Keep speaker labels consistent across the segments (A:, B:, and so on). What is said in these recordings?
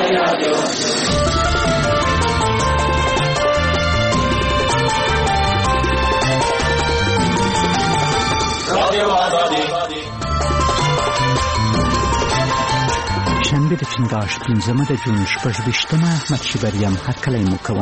A: شنبه د چنګاښ 15 د جون 28 احمد شبریم هرکلی مو کوم.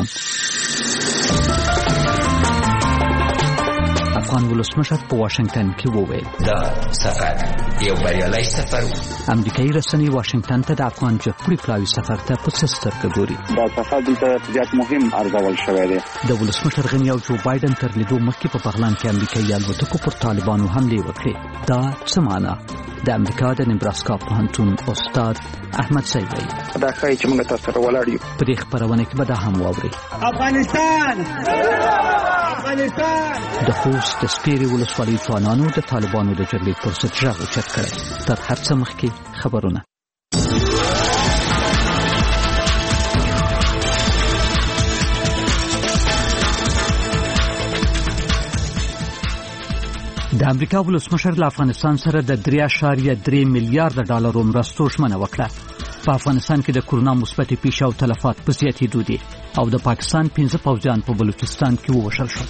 A: افغان ولسمشر په واشنگټن کې وویل
B: دا سفر یو بریالی سفر و.
A: امریکایي رسنۍ واشنگټن ته د افغان جګپوړي پلاوي سفر ته په سترګه ګوري.
C: دا سفر دلته زیات مهم ارزول شوی دی.
A: د ولسمشر غني او جو بایدن تر لیدو مخکې په بغلان کې امریکایي الوتکو پر طالبانو حمله وکړه. دا څه معنا؟ د امریکا د نیبراسکا پوهنتون استاد احمد سیوی
C: دا ښایي چې موږ تاسو سره ولاړ یو.
A: په دې خبرونه کې به دا هم واورئ.
D: افغانستان
A: د خوست د سپیرې ولسوالۍ ځوانانو د طالبانو د جګړې پر ضد غږ اوچت کړی. تر هر څه مخکې خبرونه. د امریکا ولسمشر له افغانستان سره د 3.3 میلیارډ ډالرو مرستو ژمنه وکړه. په افغانستان کې د کورونا مثبتې پیښې او تلفات په زیاتېدو دي او د پاکستان 15 پوځیان په بلوچستان کې ووژل شول.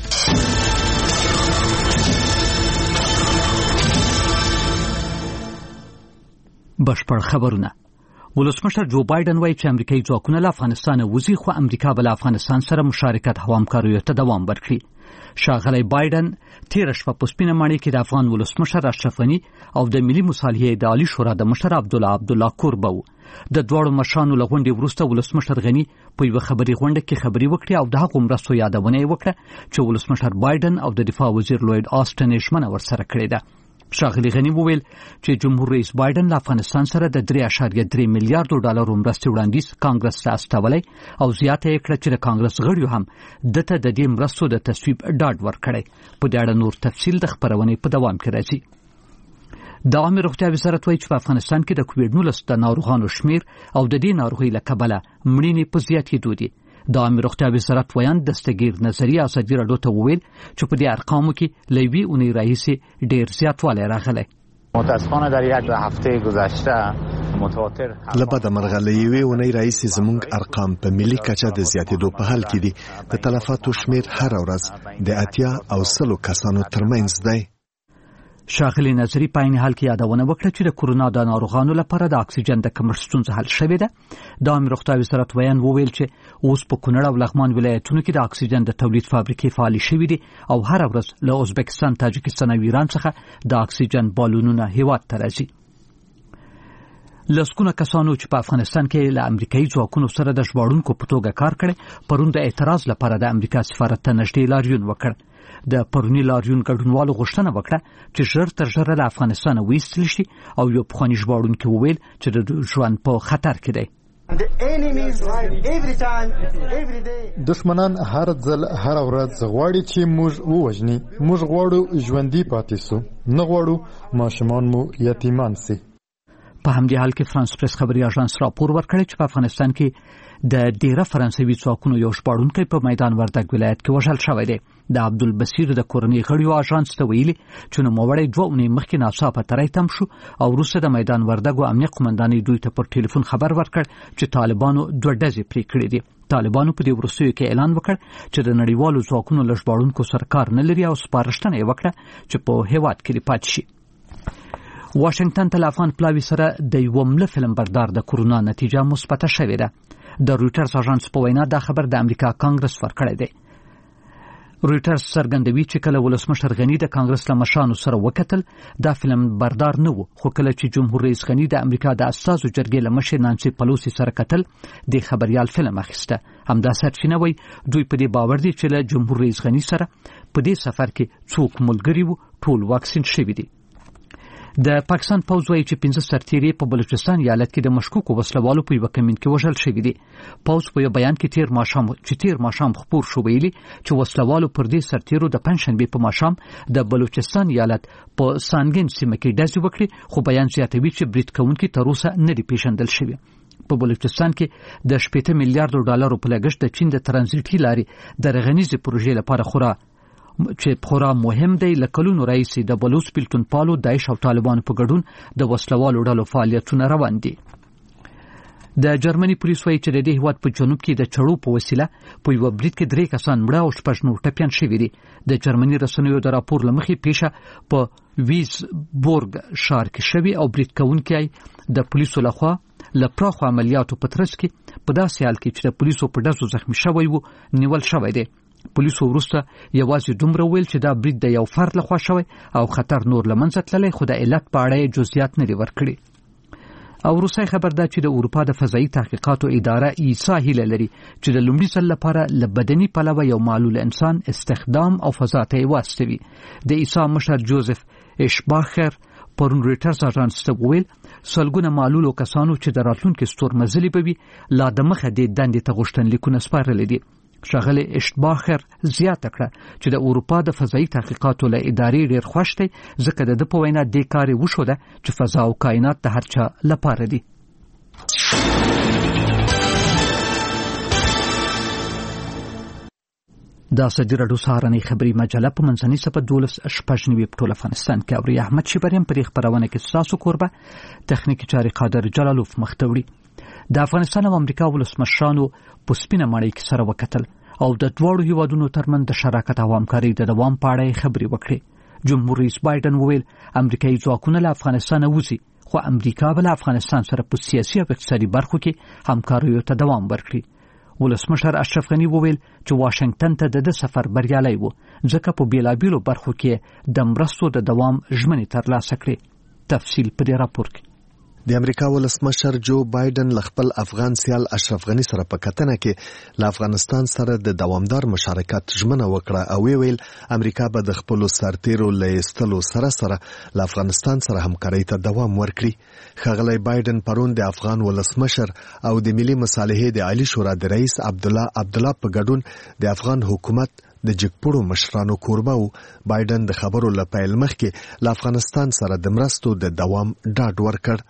A: بشپړ خبرونه. ولسمشر جو بایدن وایي چې امریکایي ځواکونه له افغانستان وځي، خو امریکا به له افغانستان سره مشارکت او همکاریو ته دوام ورکړي. ښاغلی بایدن تېره شپه په سپینه ماڼۍ کې د افغان ولسمشر اشرف غني او د ملي مصالحې د عالي شورا د مشر عبدالله کوربه و. د دواړو مشرانو له غونډې وروسته ولسمشر غني په یوه خبري غونډه کې خبرې وکړې او د هغو مرستو یادونه یې وکړه چې ولسمشر بایدن او د دفاع وزیر لوید آسټن یې ژمنه ورسره کړې ده. ښاغلي غني وویل چې جمهور رئیس بایدن له افغانستان سره د 3.3 میلیارډ ډالرو مرستې وړاندیز کانګرس ته استولی او زیاته یې کړه چې د کانګرس غړیو هم دته د دې مرستو د تصویب ډاډ ورکړی. په دې اړه نور تفصیل د خبرونې په دوام کې راځي. د عامه روغتیا وزارت وایي چې په افغانستان کې د کووډ-19 د ناروغانو شمیر او د دې ناروغۍ له کبله مړینې په زیاتېدو دي. د عامه روغتیا وزارت ویان دستګیر نظریه ازادي راډیو ته وویل چې په دې ارقامو کې له یوې اونۍ راهیسې ډېر زیاتوالی راغلی.
E: متاسفانه در یک هفته گذشته متواتر
F: له بده مرغه له یوې اونۍ راهیسې زموږ ارقام په ملي کچه د زیاتېدو په حال کې دي. د تلفاتو شمیر هره ورځ د 80 او 100 کسانو ترمنځ دی.
A: ښاغلي نظري په عین حال کې یادونه وکړه چې د کورونا د ناروغانو لپاره د اکسیجن د کمښت ستونزه حل شوې ده. د عامه روغتیا وزارت ویان وویل چې اوس په کونړ او لغمان ولایتونو کې د اکسیجن د تولید فابریکې فعالې شوې دي او هر ورځ له ازبکستان، تاجکستان او ایران څخه د اکسیجن بالونونه هیواد ته راځي. لسګونه کسانو چې په افغانستان کې له امریکایي ځواکونو سره د ژباړونکو په توګه کار کړی پرون د اعتراض لپاره د امریکا سفارت ته نږدې لاریون وکړ. د پرونی لاریون ګډونوالو غوښتنه وکړه چې ژر تر ژره له افغانستانه وایستل شي او یو پخوانی ژباړونکی وویل چې د ژوند په خطر کې دی.
G: دشمنان هر ځل هر ورځ غواړي چې موږ ووژني. موږ غواړو ژوندي پاتې سو، نه غواړو ماشومان مو یتیمان سي.
A: په همدې حال کې فرانس پریس خبري اژانس راپور ورکړی چې په افغانستان کې د ډیره فرانسوي ځواکونو یو ژباړونکی په میدان وردګ ولایت کې وژل شوی دی. د عبدالبصیر د کورنۍ غړیو اژانس ته ویلي چې نوموړی 2 اونۍ مخکې ناڅاپه تری تم شو او وروسته د میدان وردګ امنیه قومندانۍ دوی ته پر ټلیفون خبر ورکړ چې طالبانو 2 ډزې پرې کړې دي. طالبانو په دې وروستیو کې اعلان وکړ چې د نړیوالو ځواکونو له ژباړونکو سره کار نه لري او سپارښتنه یې وکړه چې په هیواد کې پاتې شي. واشنگټن ته له افغان پلاوي سره د یو مله فلم بردار د کورونا نتیجه مثبته شوې ده. د رویټرز اژانس په وینا دا خبر د امریکا کانګرس ورکړی دی. رویټرز څرګندوي چې کله ولسمشر غني د کانګرس له مشرانو سره وکتل دا فلم بردار نه و، خو کله چې جمهور رئیس غني د امریکا د اساسو جرګې له مشر نانسي پلوسی سره کتل د خبريال فلم اخیسته. همدا سرچینه وایي دوی په دې باور دي چې له جمهور رئیس غني سره په دې سفر کې څوک ملګري وو، ټول واکسین شوي دي. د پاکستان پوځ وایي چې 15 سرتیري په بلوچستان ایالت کې د مشکوکو وسلوالو په یو کمین کې وژل شوي دي. پوځ په یو بیان کې تیر ماښام خبر شو ویلي چې وسلوالو پر دې سرتیرو د پنځشنبه په ماښام د بلوچستان ایالت په سانګین سیمه کې ډزې وکړې، خو بیان زیاتوي چې برید کوونکي تر اوسه نه دي پیژندل شوي. په بلوچستان کې د 80 میلیارډ ډالرو په لګښت د چین د ترانزیټي لارې د رغنیزې پروژې لپاره خورا مهم دی. لکلونو رئیس د بلوچ پیلتون پالو داعش او طالبانو په ګډون د وسلوالو ډلو فعالیتونه روان دي. د جرمني پولیس وایي چې د دې هیواد په جنوب کې د چړو په وسیله په یو برید کې 3 کسان مړه او 6 نور ټپیان شوي دي. د جرمني رسنیو د راپور لمخې پیښه په ویزبورګ ښار کې شوې او برید کوونکی د پولیسو لخوا لپراخو عملیاتو په ترڅ کې په داسې حال کې چې د پولیسو په ډزو زخمی شوی وو نیول شوی دی. پولیسو وروسته یوازې دومره ویل چې دا برید د یو فرد لخوا شوی او خطر نور لمنځه تللی، خو د علت په اړه جزئیات نه دي ورکړي. او روسي خبر ده چې د اروپا د فضایي تحقیقاتو اداره ایسا هیله لري چې د لومړي ځل لپاره له بدني پلوه یو معلول انسان استخدام او فضا ته واستوي. د ایسا مشر جوزف اشباخر پرون رويټرز اژانس ته ویل سلګونه معلول کسانو چې د راتلونکو ستورمزلي به وي لا د مخه د دندې ته غوښتنلیکونه سپارل دي. ښاغلی اشباخر زیاته کړه چې د اروپا د فضایي تحقیقاتو له ادارې ډېر خوښ دی ځکه د په وینا دې کار وشوده چې فضا او کائنات د هر چا لپاره دي. دا سجی راډیو سهارنۍ خبري مجله په منځنۍ صفحه 12 په ټول افغانستان کې اوري. احمد شیبریم پر خبرونه کې تاسو کوربه تخنیکی چاري قادر جلالوف مختوړي. د افغانستان او امریکا ولسمشرانو په سپینه ماڼۍ کې سره وکتل او د دواړو هیوادونو ترمنځ د شراکت او همکارۍ د دوام په اړه خبرې وکړې. جمهور رئیس بایدن وویل امریکایي ځواکونه له افغانستان وځي، خو امریکا به له افغانستان سره په سیاسي او اقتصادي برخو کې همکاریو ته دوام ورکړي. ولسمشر اشرف غني وویل چې واشنگټن ته د سفر بریالی و ځکه په بیلابیلو برخو کې د مرستو د دوام ژمنې ترلاسه کړې. تفصیل په دې راپور کې.
F: د امریکا ولسمشر جو بایدن له خپل افغان سیال اشرف غني سره په کتنه کې له افغانستان سره د دوامدار مشارکت ژمنه وکړه او ویل امریکا به د خپل سرتیرو له ایستلو سره له افغانستان سره همکارۍ ته دوام ورکړي. ښاغلی بایدن پرون د افغان ولسمشر او د ملي مصالحې د عالی شورا د رئیس عبدالله په ګډون د افغان حکومت د جګپړو مشرانو کوربه و. بایدن د خبرو له پیل مخکې له افغانستان سره د مرستو د دوام ډاډ ورکړ.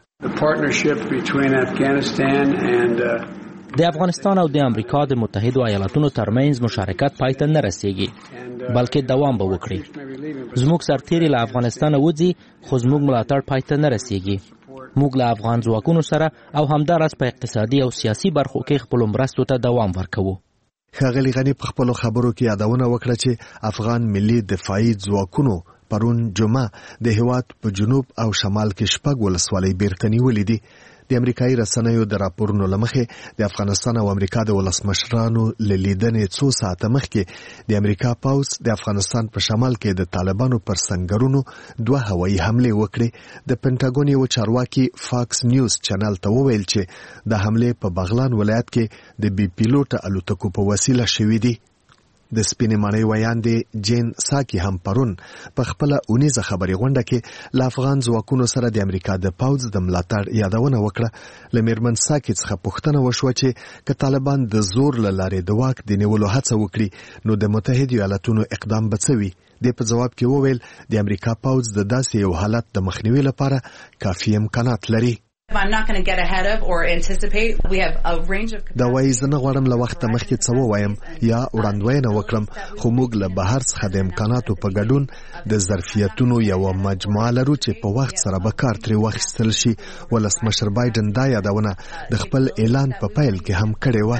D: د افغانستان او د امریکا د متحدو ایالاتونو ترمنځ مشارکت پای ته نه رسیږي بلکې دوام به وکړي. زموږ سرتیري له افغانستان وځي خو زموږ ملاتړ پای ته نه رسیږي. موږ له افغان ځواکونو سره او همدارس په اقتصادي او سیاسي برخو کې خپل مرستو ته دوام ورکوو.
F: ښاغلی غني په خپل خبرو کې یادونه وکړه چې افغان ملي دفاعي ځواکونو پرون جمعه د هیواد په جنوب او شمال کې 6 ولسوالۍ بیرته نیولې دي. د امریکایي رسنیو د راپورونو لمخې د افغانستان او امریکا د ولسمشرانو له لیدنې 2 ساعته مخکې د امریکا پوځ د افغانستان په شمال کې د طالبانو پر سنگرونو 2 هوایي حمله وکړې. د پینټاګون یو چارواکي فاکس نیوز چینل ته وویل چې د حمله په بغلان ولایت کې د بي پیلوټ الوتکو په وسیله شوې دي. د سپینې ماڼۍ ویاندې جین ساکی هم پرون په خپل اونیزه خبري غونډه کې له افغان ځواکونو سره د امریکا د پوځ د ملاتړ یادونه وکړه. له میرمن ساکی څخه پوښتنه وشوه چې که طالبان د زور له لارې د واک د نیولو هڅه وکړي نو د متحدو ایالاتونو اقدام به څه وي. د په جواب کې وویل د امریکا پوځ د داسې یو حالت د مخنیوي لپاره کافي امکانات لري. دا وایي زه نه غواړم له وخته مخکې څه ووایم یا وړاندوینه وکړم، خو موږ له بهر څخه د امکاناتو په ګډون د ظرفیتونو یوه مجموعه لرو چې په وخت سره به کار ترې واخیستل شي. ولسمشر بایدن دا یادونه د خپل اعلان په پیل کې هم کړې وه.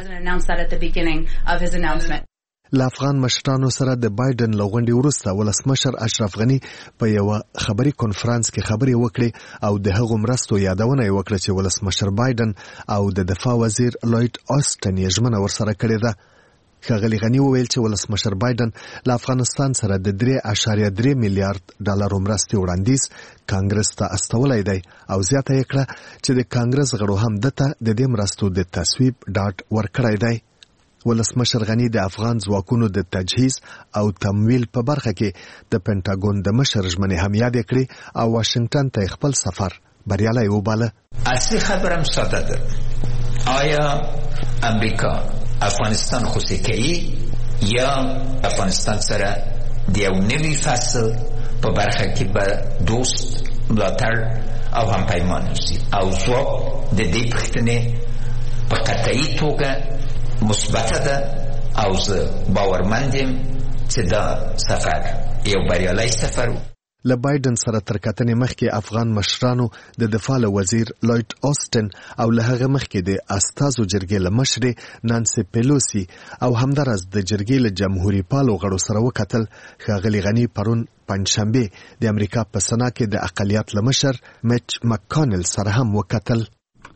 F: له افغان مشرانو سره د بایدن له غونډې وروسته ولسمشر اشرف غني په یوه خبري کنفرانس کې خبرې وکړې او د هغو مرستو یادونه یې وکړه چې ولسمشر بایدن او د دفاع وزیر لوید آسټن یې ژمنه ورسره کړې ده. ښاغلي غني وویل چې ولسمشر بایدن له افغانستان سره د 3.3 میلیارډ ډالرو مرستې وړاندیز کانګرس ته استولی دی او زیاته یې کړه چې د کانګرس غړو هم دته د دې مرستو د تصویب ډاډ ورکړی دی. ولسمشر غني د افغان ځواکونو د تجهیز او تمویل په برخه کې د پینټاګون د مشر ژمنې هم یادې کړې او واشنگټن ته خپل سفر بریالی وباله.
B: اصلي خبرم ساده ده. آیا امریکا افغانستان خوشی کوي یا افغانستان سره د یو نوي فصل په برخه کې به دوست ملاتړ او هم پیمان وشي او ځواب د دې پوښتنې په قطعي توګه مثبته ده او زه باورمند یم چې دا سفر یو بریالی سفر و.
F: له بایدن سره تر کتنې مخکې افغان مشرانو د دفاع وزیر لوید آستن او له هغه مخکې د استازو جرګې له مشرې نانسي پیلوسی او همدارس د جرګې له جمهوریت پالو غړو سره وکتل. ښاغلي غني پرون پنځشنبه د امریکا په سنا کې د اقلیت له مشر میچ مکانل سره هم وکتل.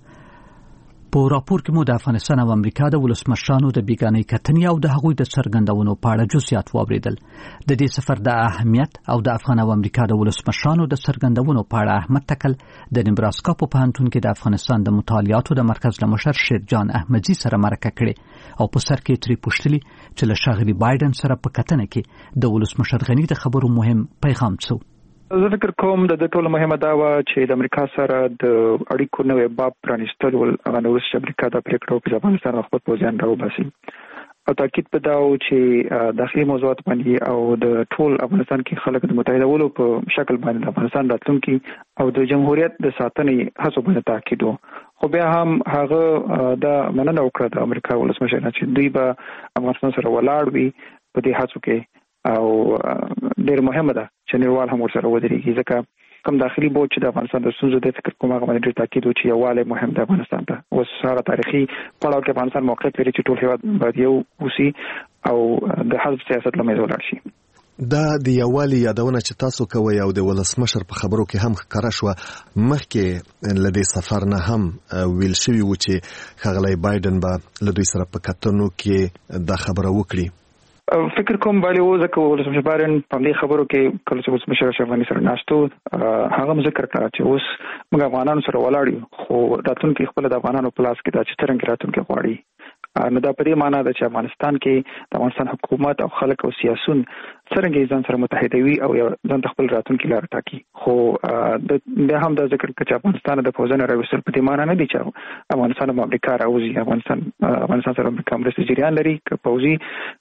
A: په راپور کې مو د افغانستان او امریکا د ولسمشرانو د بیګانۍ کتنې او د هغوی د څرګندونو په اړه جزئیات واوریدل. د دې سفر د اهمیت او د افغان او امریکا د ولسمشرانو د څرګندونو په اړه احمد تکل د نیبراسکا په پوهنتون کې د افغانستان د مطالعاتو د مرکز له مشر شیرجان احمدزي سره مرکه کړې او په سر کې ترې پوښتلي چې له ښاغلي بایدن سره په کتنه کې د ولسمشر غني د خبرو مهم پیغام څه.
C: زه فکر کوم د ټولو مهمه دا و چې د امریکا سره د اړیکو نوې باب پرانیستل ول هغه نو چې امریکا د پریکړو په افغانستان خپل پوزیان راوباسي او تاکید په داو چې داخلي موضوعات باندې او د ټول افغانستان کې خلک د متحده ولو په شکل باندې افغانستان راتلونکي او د جمهوریت د ساتنې هڅو باندې تاکید خو بیا هم هغه د مننه وکړه د امریکا ولسمشر چې دوی به افغانستان سره ولاړ وي په دې هڅو کې او ډېر مهمه ده چې نړیوال هم ورسره ودرېږي ځکه کوم داخلي بوج چې د افغانستان د ستونزو د فکر کوم هغه باندې ډېر تاکید و چې یووالی مهم دی افغانستان ته. اوس هغه تاریخي پړاو کې افغانستان موقعیت لري چې ټول هېواد باید یو اوسي او د حزب سیاست له منځه ولاړ شي.
F: دا د یووالي یادونه چې تاسو کوئ او د ولسمشر په خبرو کې هم ښکاره شوه. مخکې له دې سفر نه هم ویل شوي و چې ښاغلی بایدن به له دوی سره په کتنو کې دا خبره وکړي.
C: فکر کوم باندې و ځکه ولسمشر بایدن په دې خبرو کې کله چې ولسمشر اشرف سره ناشته هغه ذکر کړ چې اوس موږ افغانانو سره ولاړ یو خو راتلونکي خپل د افغانانو په لاس کې دا چې څنګه راتلونکي غواړي. نو دا په دې معنی ده چې افغانستان کې د افغانستان حکومت او خلک او سیاسيون څنګه ځان سره متحدوي او ځان خپل راتلونکي لار ټاکي. خو د هم د ذکر چې افغانستان د فوزن راوستل په دې معنی نه دي چې افغانستان او امریکا راوځي. افغانستان سره امریکا مرستې جریان لري که پوځي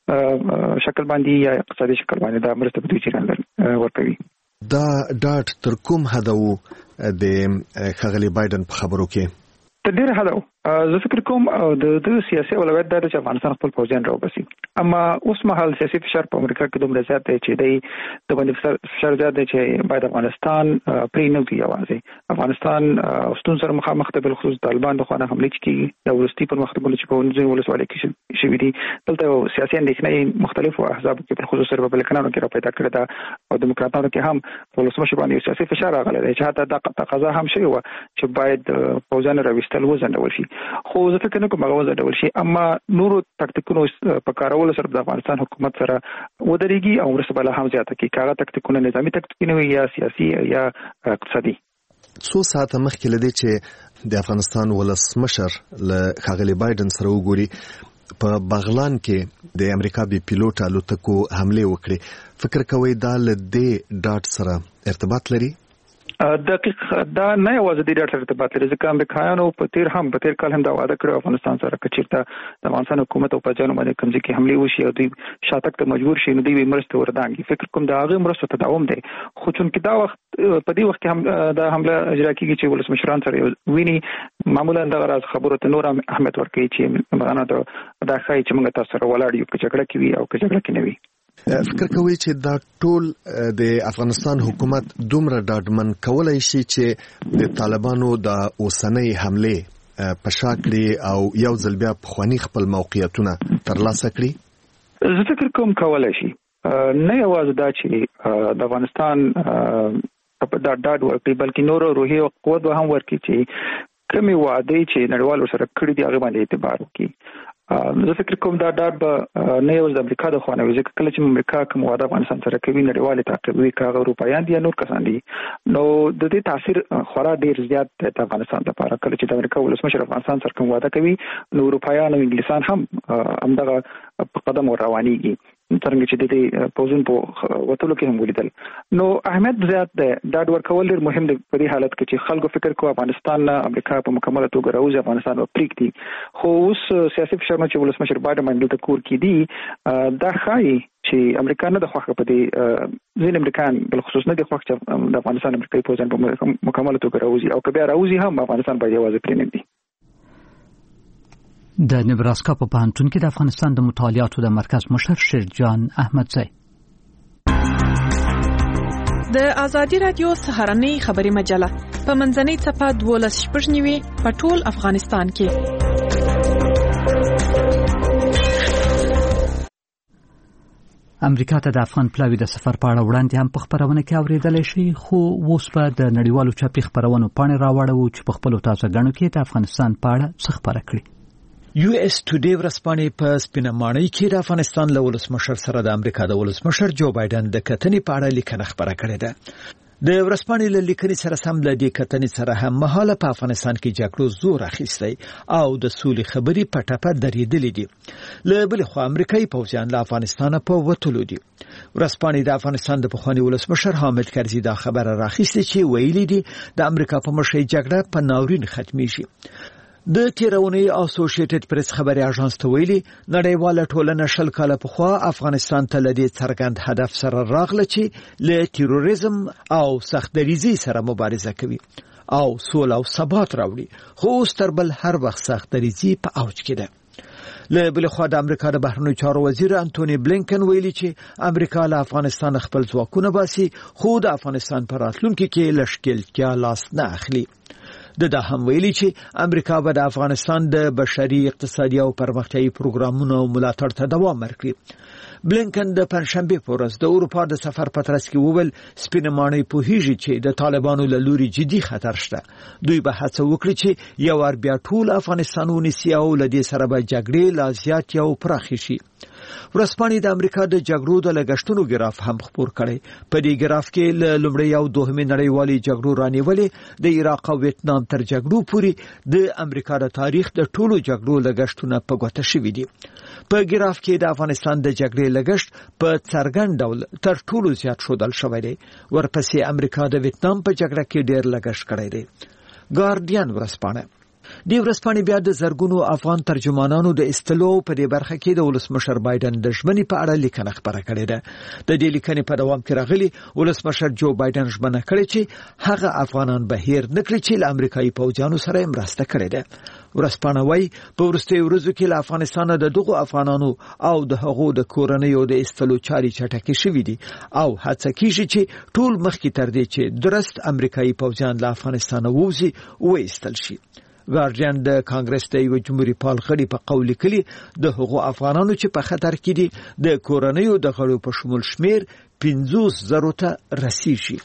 C: شکل باندې یا اقتصادي شکل باندې دا مرسته په دې جریان ورکوي.
F: دا ډاټ تر کوم حد وو د ښاغلي بایدن په خبرو کې؟
C: تر ډېره حد زه فکر کوم د سیاسي اولویت دا چې افغانستان خپل پوځیان راوباسي. اما اوس مهال سیاسي فشار په امریکا کې دومره زیات دی چې د باندې فشار زیات دی چې باید افغانستان پرې نه وي یوازې افغانستان ستونزو سره مخامخ دی. بالخصوص طالبان د خانه حمله چې د ورستي پر مختلفو چې په ونځي ولسوالۍ کې شوي دي دلته سیاسي اندېښنې مختلفو احزاب کې بالخصوص ریپبلیکنانو کې را پیدا کړې ده او دیموکراتانو کې هم ولسمشر باندې سیاسي فشار راغلی دی چې حتی دا تقاضا هم شوې وه چې باید پوځیان راوستل وځنډول شي. خو زه فکر نه کوم هغه وځنډول شي اما نورو تکتیکونو په کارولو سره د افغانستان حکومت سره ودرېږي او مرسته بله هم زیاته کړي. هغه تکتیکونه نظامي تکتیکونه وي یا سیاسي یا اقتصادي.
F: څو ساعته مخکې له دې چې د افغانستان ولسمشر له ښاغلي بایدن سره وګوري په بغلان کې د امریکا بي پیلوټ الوتکو حمله وکړي، فکر کوئ دا له دې ډاټ سره ارتباط لري؟
C: دقیق دا نه یوازې د ډاټ سره ارتباط لري ځکه امریکایانو په تیر کال هم دا وعده کړو افغانستان سره چې چیرته د افغانستان حکومت او پاجانو باندې کوم ځکه حمله وشي او دوی شاتک ته مجبور شي نو دوی مرسته وردانګي. فکر کوم دا هغه مرسته تداوم دی خو چون کې دا وخت په دې وخت کې هم دا حمله اجرا کیږي چې ولسمشران سره ویني معمولا دا راز خبرو ته نور اهمیت ورکوي چې معنا دا ښایي چې موږ تاسو سره ولاړ یو چې جګړه کوي او چې جګړه کې نه وي.
F: فکر کوي چې دا ټول د افغانستان حکومت دومره ډاډمن کولای شي چې د طالبانو د اوسنۍ حمله په شا کړي او یو ځل بیا پخواني خپل موقعیتونه ترلاسه کړي؟
C: زه فکر کوم کولای شي نه یوازې دا چې د افغانستان دا ډاډ ورکړي بلکې نور روحي قوت هم ورکړي چې کومې وعدې چې نړیوال سره کړي دي هغه باندې اعتبار وکړي. زه فکر کوم دا ډاډ به نه یوازې د امریکا د خوا نه وي ځکه کله چې امریکا کوم وعده افغانستان سره کوي نړیوال تعقیبوي که هغه اروپایان دي یا نور کسان دي نو د دې تاثیر خورا ډیر زیات دی د افغانستان لپاره. کله چې د امریکا ولسمشر افغانستان سره کوم وعده کوي نو اروپایان او انګلیسان هم همدغه په قدم روانيږي څنګه چې د دې پوزن په وټولو کې هم ولیدل. نو اهمیت زیات دی. ډاډ ورکول ډیر مهم دی په دې حالت کې چې خلکو فکر کوي افغانستان نه امریکا په مکمله توګه راوځي افغانستان او پریکټي. خو اوس سیاسي فشار چې ولسمشر بایدن باندې د کور کې دي دا ښایي چې امریکا نه د خوښه په دې ځین امریکایان بالخصوص نه د خوښ چې د افغانستان امریکایي پوزن په مکمله توګه راوځي او که بیا راوځي هم افغانستان باید یوازې پرې نه دی.
A: د نیبراسکا په پوهنتون کې د افغانستان د مطالعاتو د مرکز مشر شیرجان احمدزي.
H: د آزادي رادیو سهارنۍ خبري مجله په منځنۍ صفحه 12 په ټول افغانستان کې.
A: امریکا ته د افغان پلاوی د سفر په اړه وړاندې هم په خبرونه کې اوریدل شي، خو اوس په د نړیوالو چاپی خبرونو پاڼې راوړو چې په خپل تازه غنو کې د افغانستان په اړه څه خبره کړي.
I: US Today ورځپاڼې په سپینه ماڼۍ کې د افغانستان له ولسمشر سره د امریکا د ولسمشر جو بایدن د کتنې په اړه لیکنه خبره کړې ده. د ورځپاڼې له لیکنې سره سم د دې کتنې سره هم مهاله په افغانستان کې جګړو زور اخیستی او د سولې خبرې په ټپه درېدلې دي. له بل خوا امریکایي پوځیان له افغانستان په وټلو دي. ورځپاڼې د افغانستان د پخوانی ولسمشر حامد کرزي دا خبره راخیستې چې ویلي دي د امریکا په مشرۍ جګړه په ناورین ختميږي. د تیرونی اسوسییټډ پریس خبري اژانس ته ویلي نړیواله ټولنه شل کاله پخوا افغانستان ته لدی څرګند هدف سره راغله چې له تیروریزم او سختدریزي سره مبارزه کوي او سوله او ثبات راوړي، خو ستربل هر وخت سختدریزي په اوج کې ده. له بل خوا د امریکا د بهرنیو چارو وزیر انټونی بلینکن ویلي چې امریکا له افغانستان خپل ځواکونه باسي، خو د افغانستان پر راتلونکي کې لشکلتیا لاس نه اخلي. د هم ویلي چې امریکا به د افغانستان د بشري اقتصادي او پرمختیايي پروګرامونو ملاتړ ته دوام ورکړي. بلینکن د پنځشنبه په ورځ د اروپا د سفر په ترڅ کې وویل سپینه ماڼۍ پوهیږي چې د طالبانو له لوري جدي خطر شته. دوی به هڅه وکړي چې یو ور بیا ټول افغانستان ونیسي او له دې سره به جګړې لا زیات او پراخ شي. ورځپاڼې د امریکا د جګړو د لګښتونو ګراف هم خبر کړي. په دې ګراف کې لومړی او دوهمه نړیوالې جګړو رانیولې د عراق او ویتنام تر جګړو پورې د امریکا د تاریخ د ټولو جګړو لګښتونه په ګوته شوي دي. په ګراف کې د افغانستان د جګړې لګښت په څرګند ډول تر ټولو زیات شودل شوی دی. ورپسې امریکا د ویتنام په جګړه کې ډېر لګښت کړی دی. ګارډین ورځپاڼه د ورځپاڼې بیا د زرګونو افغان ترجمانانو د استلو په دې برخه کې د ولسمشر بایدن د ژمنې په اړه لیکنه خبره کړې ده. د دې لیکنې په دوام کې راغلي ولسمشر جو بایدن ژمنه کړې چې هغه افغانان به هیر نکړي چې له امریکایي پوځیانو سره مرسته کړې ده. ورځپاڼه وايي په وروستیو ورځو کې له افغانستان د دغو افغانانو او د هغو د کورنیو د استلو چاري چټکې شوې دي او هڅه کیږي چې ټول مخکې تر دې چې درست امریکایي پوځیان له افغانستان ووځي وایستل شي. ګارډین د کانګرس د یو جمهوریت پال غړي په قول لیکلي د هغو افغانانو چې په خطر کې دي د کورنیو د غړو په شمول شمیر 50,000 ته رسیږي.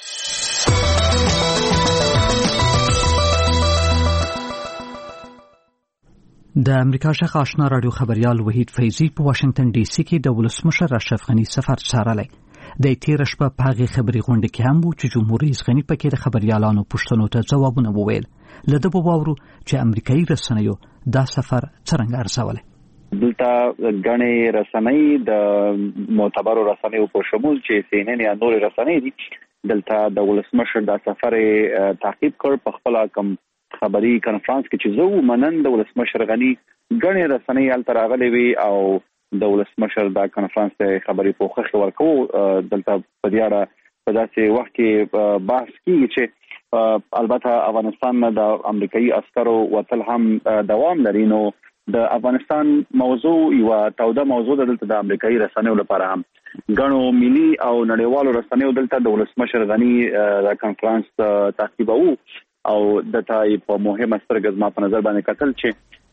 A: د امریکا شیخ آشنا رادیو خبريال وحید فیضی په واشنگټن ډي سي کې د ولسمشر اشرف غنی سفر څارلی. د تیر شپه په هغه خبري غونډه کې هم وو چې جمهور رئیس غنی پکې د خبريالانو پوښتنو ته ځوابونه وویل. لده په باورو چې امریکایي رسنیو دا سفر څنګه ارزول.
J: دلته غنی رسنۍ د معتبرو رسنیو په شمول چې CNN یا نور رسنۍ دي دلته د ولسمشر د سفر تعقیب کړ. په خپل کوم خبري کانفرنس کې چې زه ومنن د ولسمشر غنی غنی رسنۍ ال تراغلي وي او د ولسمشر د کانفرنس خبري پوښښ ورکو. دلته په دې اړه په داسې وخت کې بحث کیږي چې البته افغانستان د امریکایي عسکرو وتل هم دوام لري. نو د افغانستان موضوع یو توده موضوع دلته د امریکایي رسنیو لپاره هم غنو ملي او نړیوالو رسنیو دلته د ولسمشر غنی د کانفرنس تعقیبو او د تای په مهمه سترګز ما په نظر باندې کتل چې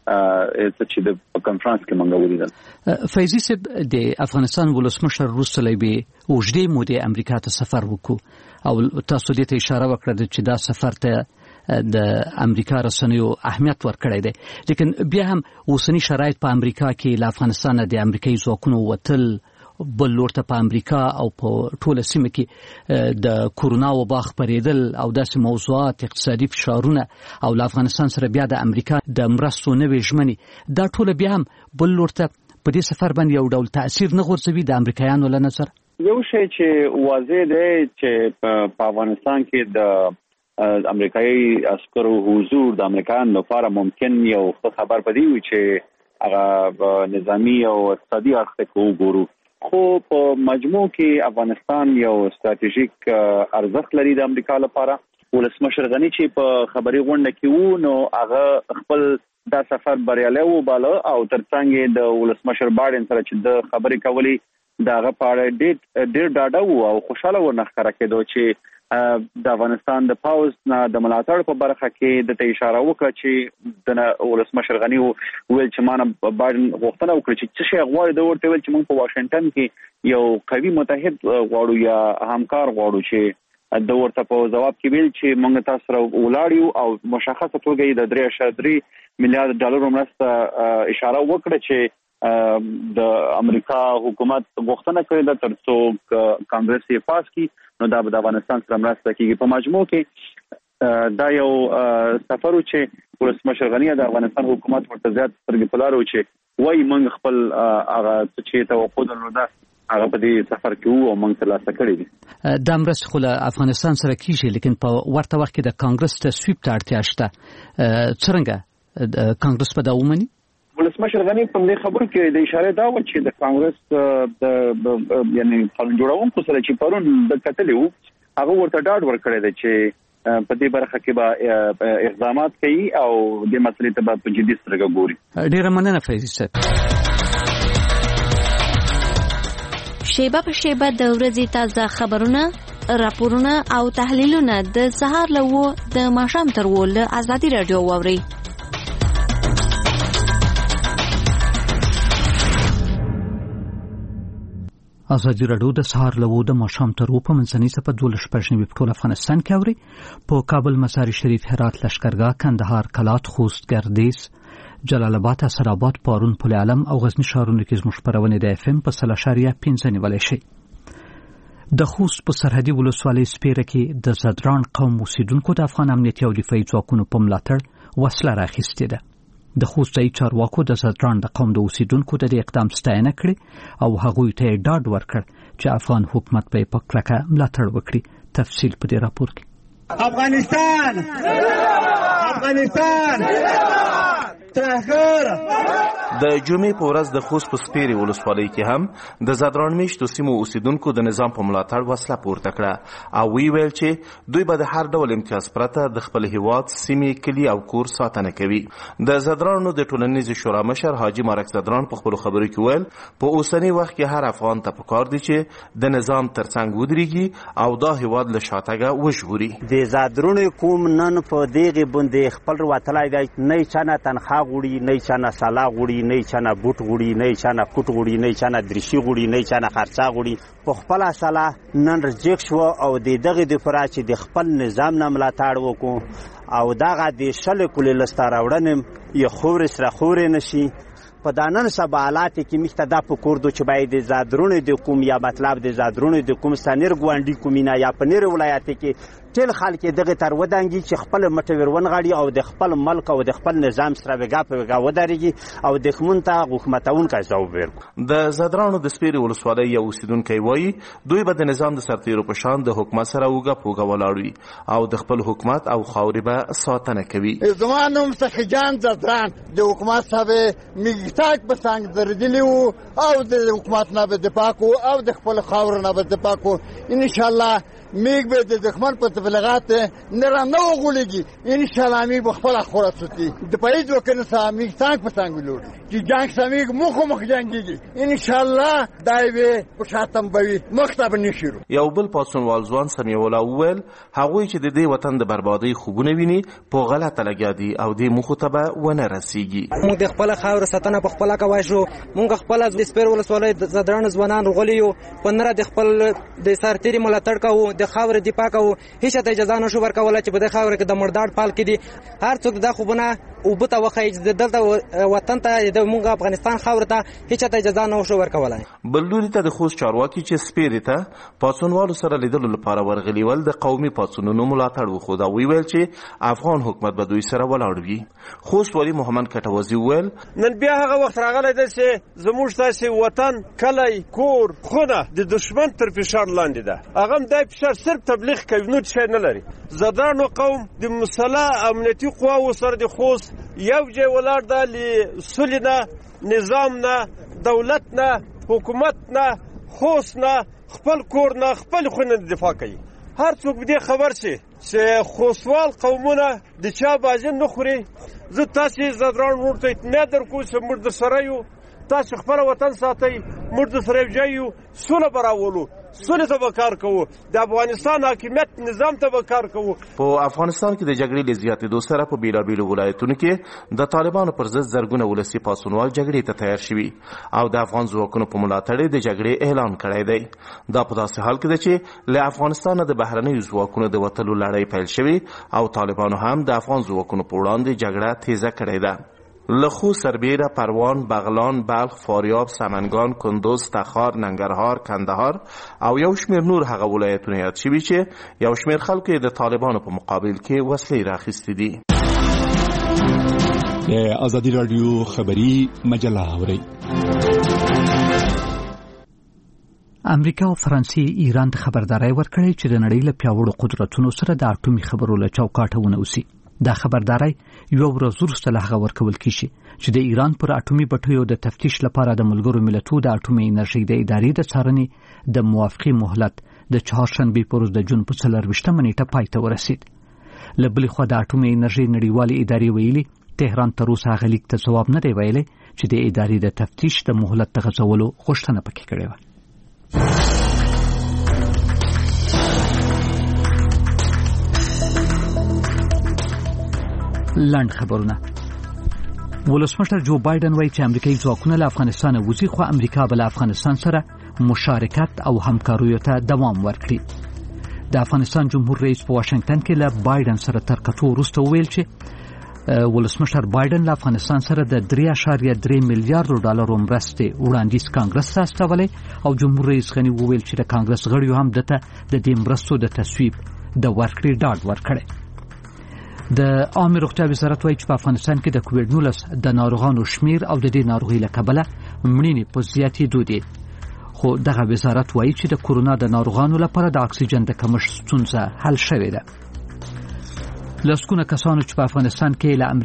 J: د کانفرنس کې منګه ولیدل.
A: فیضی صاحب د افغانستان ولسمشر روسلې به وجدي مودې امریکا ته سفر وکړو او تاسو دې ته اشاره وکړه چې دا سفر ته د امریکا رسنیو اهمیت ورکړی دی، لیکن بیا هم اوسنی شرایط په امریکا کې له افغانستان د امریکایي ځواکونو وتل بل لورته په امریکا او په ټوله سیمه کې د کورونا وبا خپرېدل او داسې موضوعات اقتصادي فشارونه او له افغانستان سره بیا د امریکا د مرستو نوې ژمنې دا ټوله بیا هم بل لورته په دې سفر باندې یو ډول تاثیر نه غورځوي د امریکایانو له نظر.
J: یو شی چې واضح دی چې په افغانستان کې د امریکایي عسکرو حضور د امریکایانو لپاره ممکن یو خبر پدې وي چې هغه نظامی او اقتصادي اړخ ته وګورو، خو په مجموع کې افغانستان یو ستراتیژیک ارزښت لري د امریکا لپاره. ولسمشر غنی چې په خبري غونډه کې وو نو هغه خپل دا سفر بریالی وباله او ترڅنګ د ولسمشر بایدن سره چې د خبرې کولې داغه په اړه ډېر ډاډه وو او خوشاله ورنخره کېدو چې د افغانستان د پاوز نه د ملاتړ په برخه کې د اشاره وکړه چې د ولسمشر غنی ویل چې مانه بایدن غوښتنه وکړي چې څه شی غواړي د ورته ویل چې موږ په واشنگټن کې یو قوي متحد غواړو یا همکار غواړو چې د ورته په جواب کې ویل چې موږ تاسو سره ولاړیو او مشخصه توګه د 3.3 میلیارډ ډالر مرسته اشاره وکړه چې د امریکا حکومت غوښتنه کړې ده ترڅو کانګرس یې پاس کړي نو دا د افغانستان سره مرسته کوي. په مجموع کې دا یو سفر چې ولسمشر غنی د افغانستان حکومت ورته زیات سترګې په لار و چې وایي موږ خپل هغه چې توقع درلوده هغه په دې سفر کې وو او موږ ترلاسه کړی دي.
A: دا مرسته خو له افغانستان سره کیږي لیکن په ورته وخت کې د کانګرس تصویب ته اړتیا شته. څنګه کانګرس په دا ومني؟
J: ولسمشر غنی په دې خبرو کې د اشاره دا و چې د کانګرس د یعنی قانون جوړونکو سره چې پرون د کتلې وو هغه ورته ډاډ ورکړی دی چې په دې برخه کې به اقدامات کوي او د مسلې ته په جدي سترګه ګوري.
A: ډیره مننه فیض صاحب.
K: شیبه په شیبه د ورځې تازه خبرونه، راپورونه او تحلیلونه د سهار له 9 د ماښام تر 10 له ازادي رادیو واوري.
A: ازادي رادیو د سهار له 9 د ماښام تر 10 په منځنۍ سپه 12 په ټول افغانستان کې اوري. په کابل، مزار شریف، هرات، لشکرګاه، کندهار، کلات، خوست، ګردیز، جلال آباد، اسراباد، پارون، پل علم او غزنی ښارونو کې زموږ خبرونه د FM په 0.5 نیولای شي. د خوست په سرحدي ولسوالۍ سپیره کې د زدران قوم اوسیدونکو د افغان امنیتي او دفاعي ځواکونو په ملاتړ وسله راخیستې ده. د خوست ځایي چارواکو د زدران د قوم د اوسیدونکو د اقدام ستاینه کړې او هغوی ته ډاډ ورکړ چې افغان حکومت به په کلکه ملاتړ وکړي. تفصیل په دې راپور کې.
L: افغانستان ترهګر.
M: د جمعې په ورځ د خوست په سپیرې ولسوالۍ کې هم د زدران میشتو سیمو اوسیدونکو د نظام په ملاتړ وسله پورته کړه او ویل چې دوی به د هر ډول امتیاز پرته د خپل هیواد سیمې، کلي او کور ساتنه کوي. د زدرانو د ټولنیزې شورا مشر حاجي مارک زدران په خپلو خبرو کې ویل په اوسني وخت کې هر افغان ته پکار دی چې د نظام ترڅنګ ودرېږي او دا هیواد له شاتګه وژغوري.
N: د زدرانو کوم نن په دغه باندې خپل وتلای دی، نه چانه تنخوا غوړي، نه چانه سلا غوړي، نه چانه بوت غوړي، نه چانه کوټ غوړي، نه چانه درشي غوړي، نه چانه خرڅا غوړي. په خپل اصله نن رجیک شو او دغه د فرا چې د خپل نظام نه ملاتړ وکړو او دغه د شل کولې لستاراوړنم یو خور سره خور نشي. په دانن سبا حالات کې مختدا په کوردو چې باید د زادرونو د کوم یا مطلب د زادرونو د کوم سنیر ګوانډي کومینا یا پنیر ولایت کې ټول خلک دغه تر ودانګي چې خپل مټور ونغړي او د خپل ملک او د خپل نظام سره وګا په وګا وداريږي او د خمنته حکومتون کا ځواب ورکړي.
M: د زادرانو د سپیرې ولسوالۍ یو اوسیدونکو وایي دوی به د نظام د سرتیرو په شان د حکومت سره وګا پوګا ولاړوي او د خپل حکومت او خاورې به ساتنه کوي.
O: زمانوم سخجان زدران د حکومت صاحب میګتاک په څنګه درېدلی او د حکومت نه به دفاع کو او د خپل خاور نه به دفاع کو. ان شاء الله میګ به د دښمن په تبلیغات نه رانه وغولېږي. ان شاء الله میګ خپل خورت ساتي د پایز وکنه سامي څنګه په څنګه لور چې جنگ سامي مخ جنگيږي. ان شاء الله دایوي په شاتم بوي مختب نشيرو.
M: یو بل پاسونوال ځوان سمي ولا وویل هغوی چې د دې وطن د بربادي خوبونه ویني په غلطه لګیا دي او د مخاطبه ونه رسیږي.
P: موږ د خپل خاور ساتنه په خپل کوي شو. موږ خپل د سپیر ولسوالۍ زدران ځوانان رغلیو پنره د خپل د سرتيري ملاتړ کوو، د خاور دفاع کوو. هیڅ ته اجازه نشو ورکول چې په د خاور کې د مردار پال کې دي هر څوک د خوبونه او بته وخی د دلته وطن ته د موږ افغانستان خاور ته هیڅ ته اجازه نشو ورکول.
M: بلوري ته د خوست چارواکي چې سپیرې ته پاسونوالو سره لیدلو لپاره ورغلی ول د قومي پاسونونو ملاتړ وخو دا ویل چې افغان حکومت به دوی سره ولاړ وي. خوست والی محمد کټوازی ویل
Q: نن بیا هغه وخت راغلی دی چې زموږ تاسو وطن کلی کور خونه د دشمن تر فشار لاندې ده. هغه د فشار صرف تبلیغ کوي نو څه نه لري. زدرانو قوم د مسلح امنیتي قواو سره د خوست یو ځای ولاړ ده لسلینا نظام نه دولت نه حکومت نه خوست نه خپل کور نه خپل خونه دفاع کوي. هر څوک دې خبر شي چې خوستوال قومونه د چا باجن نه خوري. زه تاسو زدران ورته اطمینان درکوم چې موږ د سره یو تاسو خپل وطن ساتئ، موږ د سره یو ځای یو، سوله به راولو، سولې ته به کار کوو، د افغانستان حاکمیت نظام ته به کار کوو.
M: په افغانستان کې د جګړې له زیاتېدو سره په بېلابېلو ولایتونو کې د طالبانو پر ضد زرګونه ولسي پاڅونوال جګړې ته تیار شوي او د افغان ځواکونو په ملاتړ د جګړې اعلان کړی دی. دا په داسې حال کې ده چې له افغانستانه د بهرنیو ځواکونو د وتلو لړۍ پیل شوې او طالبانو هم د افغان ځواکونو په وړاندې جګړه تیزه کړې ده. له خوست، سربیره، پروان، بغلان، بلخ، فاریاب، سمنگان، کندوز، تخار، ننګرهار، کندهار او یو شمېر نور هغه ولایتونه یاد شوي چې یو شمېر خلکو یې د طالبانو په مقابل کې وسلې راخیستې دي.
R: د ازادي راډیو خبري مجله اورئ.
A: امریکا او فرانسې ایران ته خبرداري ورکړې چې د نړۍ له پیاوړو قدرتونو سره د اټومي خبرو له چوکاټه ونوسي. دا خبرداري یو ورځ وروسته له هغه ورکول کیږي چې د ایران پر اټومي بټیو د تفتیش لپاره د ملګرو ملتونو د اټومي انرژي د ادارې د څارنې د موافقې مهلت د چهارشنبې پر ورځ د جون په 24 نیټه پای ته ورسید. له بلې خوا د اټومي انرژي نړیوالې ادارې ویلي تهران تر اوسه هغه لیک ته ځواب نه دی ویلی چې د ادارې د تفتیش د مهلت د غځولو غوښتنه پکې کړې وه. لنډ خبرونه. ولسمشر جو بایدن وایي چې امریکایي ځواکونه له افغانستان وځي، خو امریکا به له افغانستان سره مشارکت او همکاریو ته دوام ورکړي. د افغانستان جمهور رئیس په واشنگټن کې له بایدن سره تر کتو وروسته وویل چې ولسمشر بایدن له افغانستان سره د 3.3 میلیارډ ډالرو مرستې وړاندیز کانګرس ته استولی او جمهور رئیس غني وویل چې د کانګرس غړیو هم دته د دې مرستو د تصویب د ورکړې ډاډ ورکړي. د عامه روغتیا وزارت وایي چې په افغانستان کې د کووډ-19 د ناروغانو شمیر او د دې ناروغۍ له کبله مړینې په زیاتېدو دي. خو دغه وزارت وایي چې د کورونا د ناروغانو لپاره د اکسیجن د کمښت ستونزه حل شوې ده. لسګونه کسانو چې په افغانستان کې له